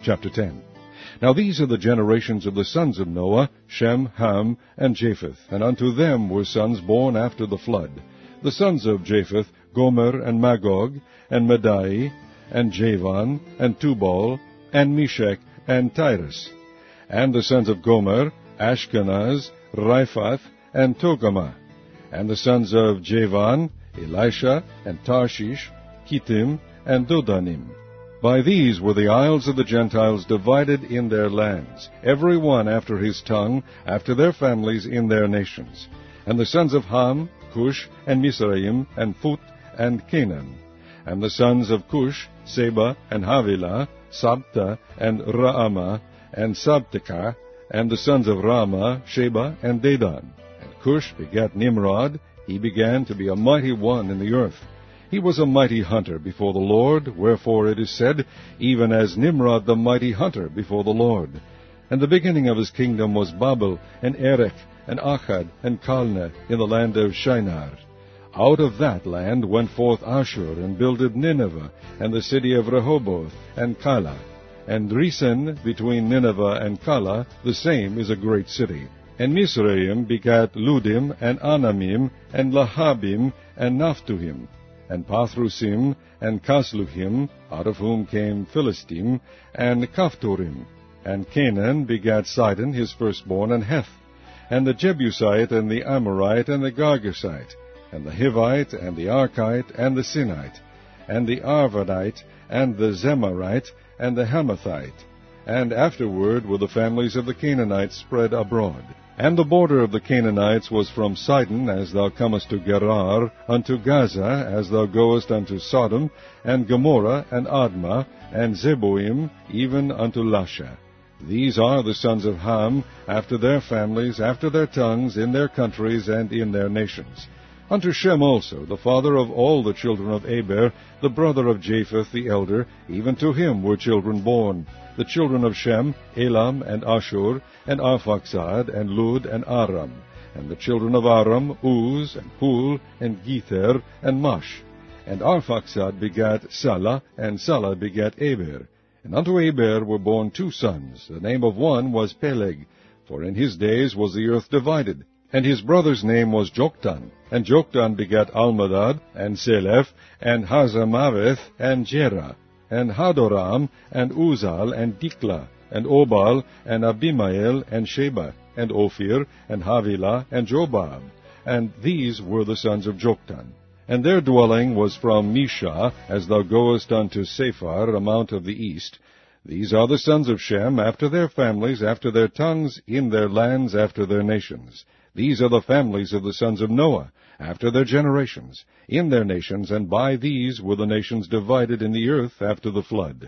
Chapter 10. Now these are the generations of the sons of Noah, Shem, Ham, and Japheth, and unto them were sons born after the flood. The sons of Japheth, Gomer, and Magog, and Madai, and Javan, and Tubal, and Meshech, and Tyrus. And the sons of Gomer, Ashkenaz, Riphath, and Togarmah. And the sons of Javan, Elisha, and Tarshish, Kittim, and Dodanim. By these were the isles of the Gentiles divided in their lands, every one after his tongue, after their families in their nations. And the sons of Ham, Cush, and Mizraim, and Phut, and Canaan. And the sons of Cush, Seba, and Havilah, Sabta, and Raamah, and Sabteka. And the sons of Raamah, Sheba, and Dedan. And Cush begat Nimrod. He began to be a mighty one in the earth. He was a mighty hunter before the Lord, wherefore it is said, even as Nimrod the mighty hunter before the Lord. And the beginning of his kingdom was Babel, and Erech, and Akkad, and Calneh, in the land of Shinar. Out of that land went forth Ashur, and builded Nineveh, and the city of Rehoboth, and Calah. And Resen between Nineveh and Calah, the same is a great city. And Mizraim begat Ludim, and Anamim, and Lahabim, and Naphtuhim, and Pathrusim, and Casluhim, out of whom came Philistim, and Caphtorim. And Canaan begat Sidon his firstborn, and Heth, and the Jebusite, and the Amorite, and the Girgashite, and the Hivite, and the Archite, and the Sinite, and the Arvadite, and the Zemarite, and the Hamathite. And afterward were the families of the Canaanites spread abroad. And the border of the Canaanites was from Sidon, as thou comest to Gerar, unto Gaza, as thou goest unto Sodom, and Gomorrah, and Admah, and Zeboim, even unto Lasha. These are the sons of Ham, after their families, after their tongues, in their countries, and in their nations. Unto Shem also, the father of all the children of Eber, the brother of Japheth the elder, even to him were children born. The children of Shem, Elam, and Ashur, and Arphaxad, and Lud, and Aram. And the children of Aram, Uz, and Hul, and Gether, and Mash. And Arphaxad begat Salah, and Salah begat Eber. And unto Eber were born 2 sons. The name of one was Peleg, for in his days was the earth divided. And his brother's name was Joktan. And Joktan begat Almadad, and Seleph, and Hazamaveth, and Jerah, and Hadoram, and Uzal, and Diklah, and Obal, and Abimael, and Sheba, and Ophir, and Havilah, and Jobab. And these were the sons of Joktan. And their dwelling was from Misha, as thou goest unto Sephar, a mount of the east. These are the sons of Shem, after their families, after their tongues, in their lands, after their nations. These are the families of the sons of Noah, after their generations, in their nations, and by these were the nations divided in the earth after the flood.